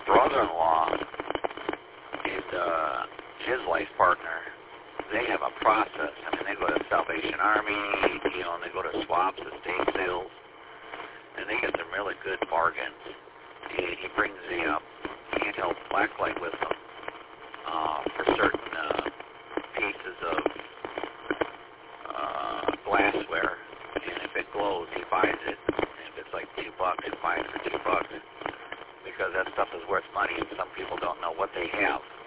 brother-in-law and his life partner, they have a process. I mean, they go to Salvation Army, and they go to swaps, estate sales, and they get some really good bargains. He brings the handheld blacklight with him for certain pieces of glassware, and if it glows, he buys it. And if it's like $2, he buys it for $2 because that stuff is worth money, and some people don't know what they have.